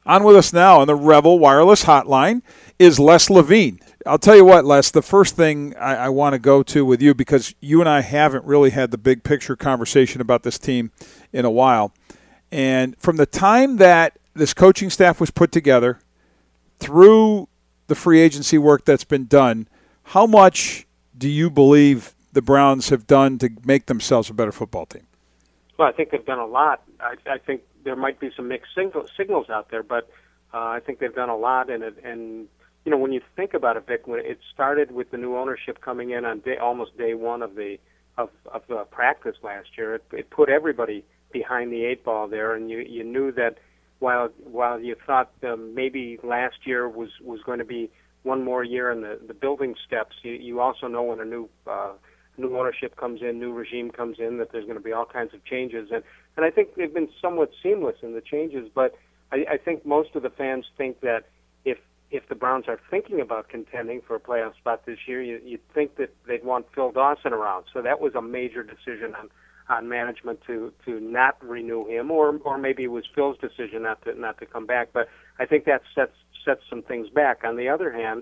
On with us now on the Rebel Wireless Hotline is Les Levine. I'll tell you what, Les, the first thing I want to go to with you, because you and I haven't really had the big picture conversation about this team in a while. And from the time that this coaching staff was put together through the free agency work that's been done, how much do you believe the Browns have done to make themselves a better football team? Well, I think they've done a lot. I think there might be some mixed signals out there, but I think they've done a lot in it. And you know, when you think about it, Vic, when it started with the new ownership coming in on almost day one of the practice last year, it put everybody behind the eight ball there, and you knew that while you thought maybe last year was going to be one more year in the building steps, you also know when a new ownership comes in, new regime comes in, that there's going to be all kinds of changes, and I think they've been somewhat seamless in the changes. But I think most of the fans think that if the Browns are thinking about contending for a playoff spot this year, you'd think that they'd want Phil Dawson around. So that was a major decision on management to not renew him, or maybe it was Phil's decision not to come back. But I think that sets some things back. On the other hand,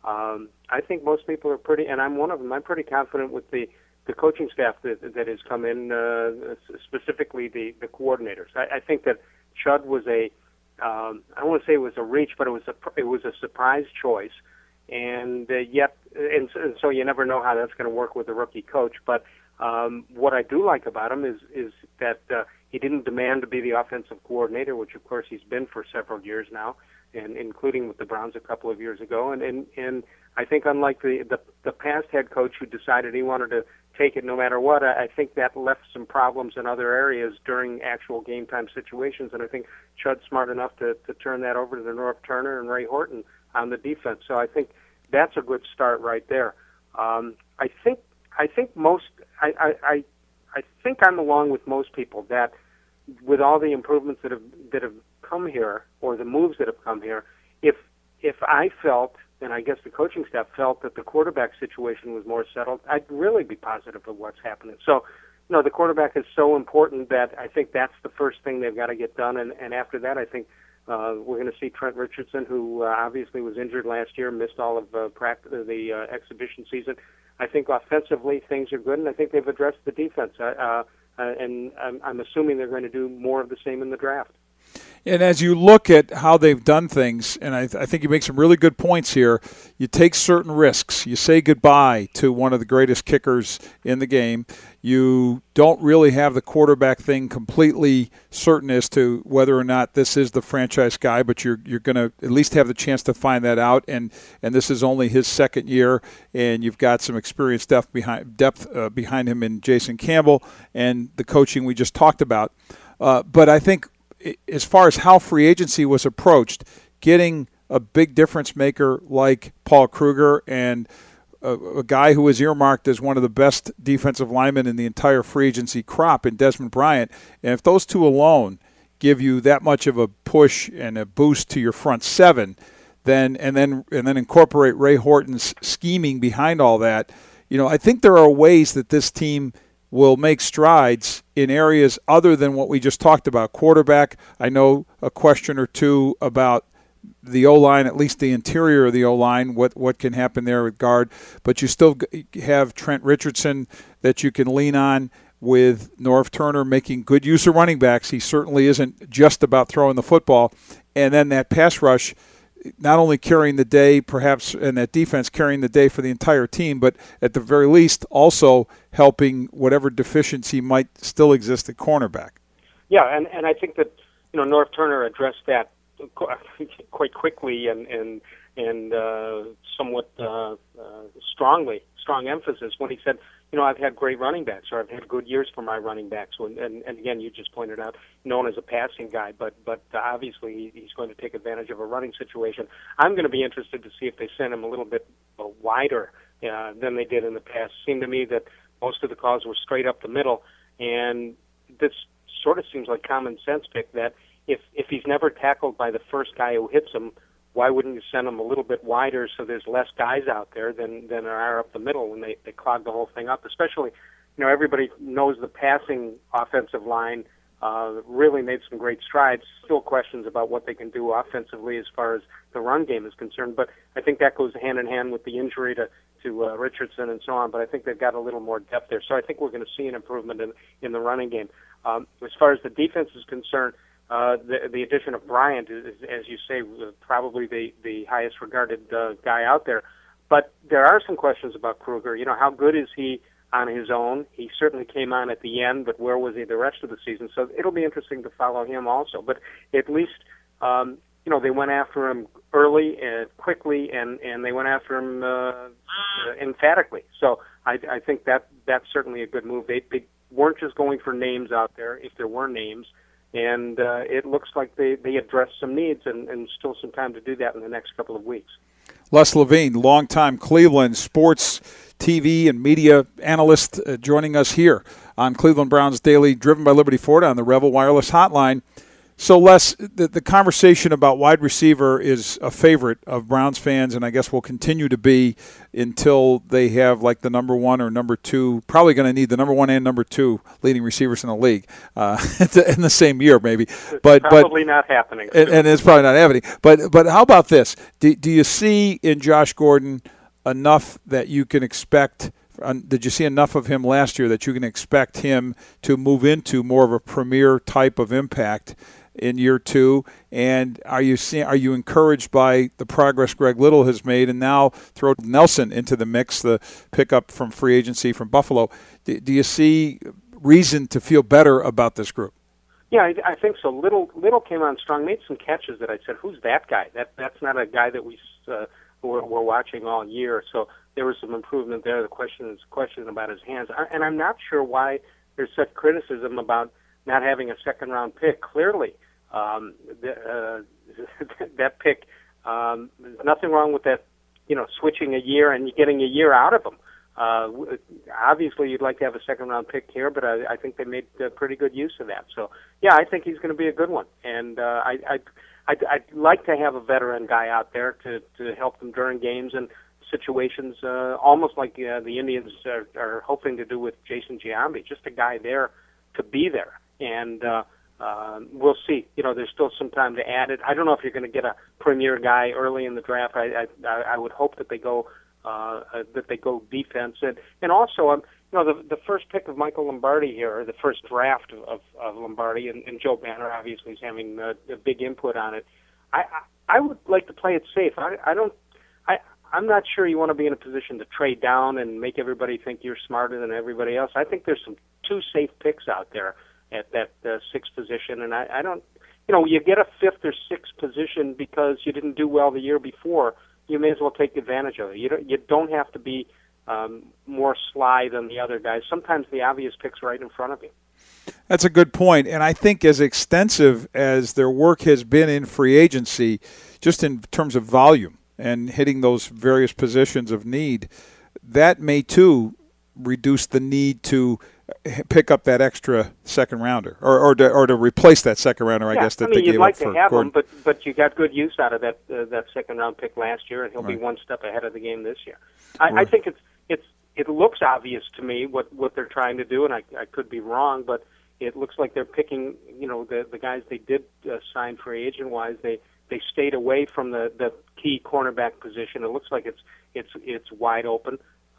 I think most people are pretty, and I'm one of them, I'm pretty confident with the coaching staff that has come in, specifically the coordinators. I think that Chud was I don't want to say it was a reach, but it was a surprise choice, and so you never know how that's going to work with a rookie coach. But what I do like about him is that he didn't demand to be the offensive coordinator, which of course he's been for several years now, and including with the Browns a couple of years ago. And I think unlike the past head coach who decided he wanted to take it no matter what, I think that left some problems in other areas during actual game time situations. And I think Chud's smart enough to turn that over to Norv Turner and Ray Horton on the defense. So I think that's a good start right there. I think I'm along with most people that with all the improvements that have come here, or the moves that have come here, if I felt, and I guess the coaching staff felt, that the quarterback situation was more settled, I'd really be positive of what's happening. So, you know, the quarterback is so important that I think that's the first thing they've got to get done. And after that, I think we're going to see Trent Richardson, who obviously was injured last year, missed all of the exhibition season. I think offensively things are good, and I think they've addressed the defense. And I'm assuming they're going to do more of the same in the draft. And as you look at how they've done things, and I think you make some really good points here, you take certain risks. You say goodbye to one of the greatest kickers in the game. You don't really have the quarterback thing completely certain as to whether or not this is the franchise guy, but you're going to at least have the chance to find that out. And this is only his second year, and you've got some experienced depth behind him in Jason Campbell and the coaching we just talked about. But I think as far as how free agency was approached, getting a big difference maker like Paul Kruger and a guy who was earmarked as one of the best defensive linemen in the entire free agency crop in Desmond Bryant, and if those two alone give you that much of a push and a boost to your front seven, then incorporate Ray Horton's scheming behind all that, you know, I think there are ways that this team will make strides in areas other than what we just talked about. Quarterback, I know a question or two about the O-line, at least the interior of the O-line, what can happen there with guard. But you still have Trent Richardson that you can lean on, with Norv Turner making good use of running backs. He certainly isn't just about throwing the football. And then that pass rush, not only carrying the day, perhaps, and that defense carrying the day for the entire team, but at the very least also helping whatever deficiency might still exist at cornerback. Yeah, and I think that, you know, Norv Turner addressed that quite quickly and somewhat strong emphasis when he said, you know, I've had great running backs, or I've had good years for my running backs. And again, you just pointed out, known as a passing guy, but obviously he's going to take advantage of a running situation. I'm going to be interested to see if they send him a little bit wider than they did in the past. It seemed to me that most of the calls were straight up the middle, and this sort of seems like common sense, Vic, that if he's never tackled by the first guy who hits him, why wouldn't you send them a little bit wider so there's less guys out there than are up the middle when they clog the whole thing up? Especially, you know, everybody knows the passing offensive line really made some great strides. Still questions about what they can do offensively as far as the run game is concerned, but I think that goes hand in hand with the injury to Richardson and so on, but I think they've got a little more depth there. So I think we're going to see an improvement in the running game. As far as the defense is concerned, the addition of Bryant is, as you say, probably the highest regarded guy out there. But there are some questions about Kruger. You know, how good is he on his own? He certainly came on at the end, but where was he the rest of the season? So it'll be interesting to follow him also. But at least, they went after him early and quickly, and they went after him emphatically. So I think that's certainly a good move. They weren't just going for names out there, if there were names, and it looks like they addressed some needs and still some time to do that in the next couple of weeks. Les Levine, longtime Cleveland sports TV and media analyst, joining us here on Cleveland Browns Daily, driven by Liberty Ford on the Revel Wireless Hotline. So, Les, the conversation about wide receiver is a favorite of Browns fans, and I guess will continue to be until they have like the number one or number two, probably going to need the number one and number two leading receivers in the league in the same year, maybe. But probably not happening. And it's probably not happening. But how about this? Do you see in Josh Gordon enough that you can expect? Did you see enough of him last year that you can expect him to move into more of a premier type of impact in year two? And are you encouraged by the progress Greg Little has made, and now throw Nelson into the mix, the pickup from free agency from Buffalo? Do you see reason to feel better about this group? Yeah, I think so. Little came on strong, made some catches that I said, who's that guy? That's not a guy that we're watching all year. So there was some improvement there. The question about his hands, and I'm not sure why there's such criticism about not having a second-round pick. Clearly, that pick, there's nothing wrong with that, switching a year and getting a year out of him. Obviously, you'd like to have a second-round pick here, but I think they made pretty good use of that. So, yeah, I think he's going to be a good one. And I'd like to have a veteran guy out there to help them during games and situations, almost like the Indians are hoping to do with Jason Giambi, just a guy there to be there. And we'll see. There's still some time to add it. I don't know if you're going to get a premier guy early in the draft. I would hope that they go defense, and also the first pick of Michael Lombardi here, or the first draft of Lombardi, and Joe Banner obviously is having a big input on it. I would like to play it safe. I'm not sure you want to be in a position to trade down and make everybody think you're smarter than everybody else. I think there's some two safe picks out there at that sixth position, and I don't, you get a fifth or sixth position because you didn't do well the year before. You may as well take advantage of it. You don't have to be more sly than the other guys. Sometimes the obvious pick's right in front of you. That's a good point, and I think as extensive as their work has been in free agency, just in terms of volume and hitting those various positions of need, that may too reduce the need to pick up that extra second rounder, or to replace that second rounder. I guess that they gave up for Gordon. You'd like to have him, but you got good use out of that second round pick last year, and he'll be one step ahead of the game this year. I think it looks obvious to me what they're trying to do, and I could be wrong, but it looks like they're picking the guys they did sign free agent wise. They stayed away from the key cornerback position. It looks like it's wide open.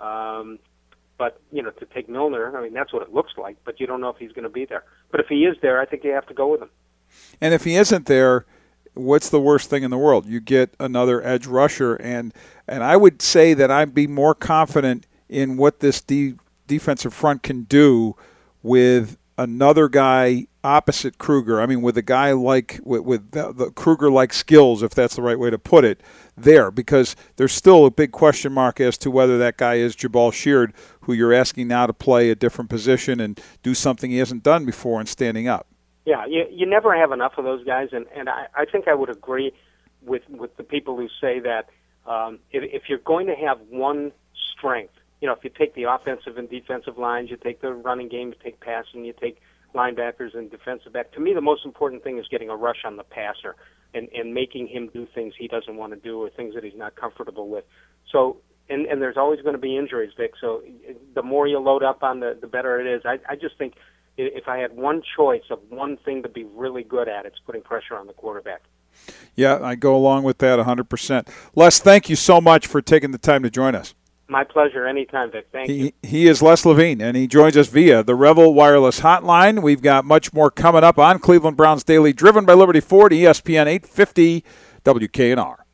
But, to take Milner, I mean, that's what it looks like, but you don't know if he's going to be there. But if he is there, I think you have to go with him. And if he isn't there, what's the worst thing in the world? You get another edge rusher, and I would say that I'd be more confident in what this defensive front can do with another guy opposite Kruger. I mean, with a guy like with the Kruger-like skills, if that's the right way to put it, there, because there's still a big question mark as to whether that guy is Jabal Sheard, who you're asking now to play a different position and do something he hasn't done before in standing up. Yeah, you never have enough of those guys, and I think I would agree with the people who say that if you're going to have one strength, if you take the offensive and defensive lines, you take the running game, you take passing, you take linebackers and defensive back. To me, the most important thing is getting a rush on the passer and making him do things he doesn't want to do or things that he's not comfortable with. So, and there's always going to be injuries, Vic. So the more you load up on, the better it is. I just think if I had one choice of one thing to be really good at, it's putting pressure on the quarterback. Yeah, I go along with that 100%. Les, thank you so much for taking the time to join us. My pleasure. Anytime, Vic. Thank you. He is Les Levine, and he joins us via the Revel Wireless Hotline. We've got much more coming up on Cleveland Browns Daily, driven by Liberty Ford, ESPN 850 WKNR.